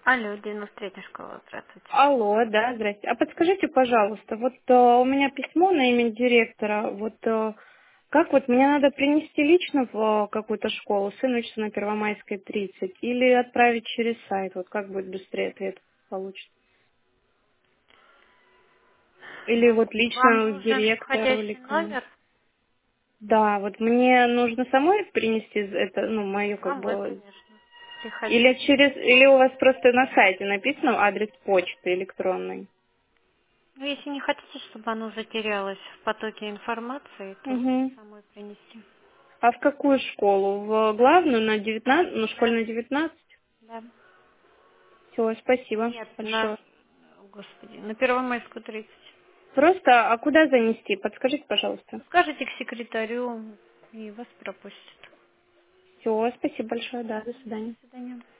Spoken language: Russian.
Алло, 93-я школа, здравствуйте. Алло, да, здрасте. А подскажите, пожалуйста, вот у меня письмо на имя директора, как вот мне надо принести лично в какую-то школу, сын учится на Первомайской 30, или отправить через сайт, вот как будет быстрее ответ получится? Или вот Вам лично к нужен директору или входящий кому? номер? Да, вот мне нужно самой принести это, ну, мою как Да, бы, конечно. или у вас просто на сайте написано адрес почты электронной? Ну, если не хотите, чтобы оно затерялось в потоке информации, то лучше Угу. самой принести. А в какую школу? В главную на 19, ну, Да. школьную 19? Да. Все, спасибо Нет, большое. господи, на Первомайскую 30. Просто, а куда занести? Подскажите, пожалуйста. Скажите к секретарю, и вас пропустят. Все, спасибо большое, да, до Мгм. До свидания. свидания.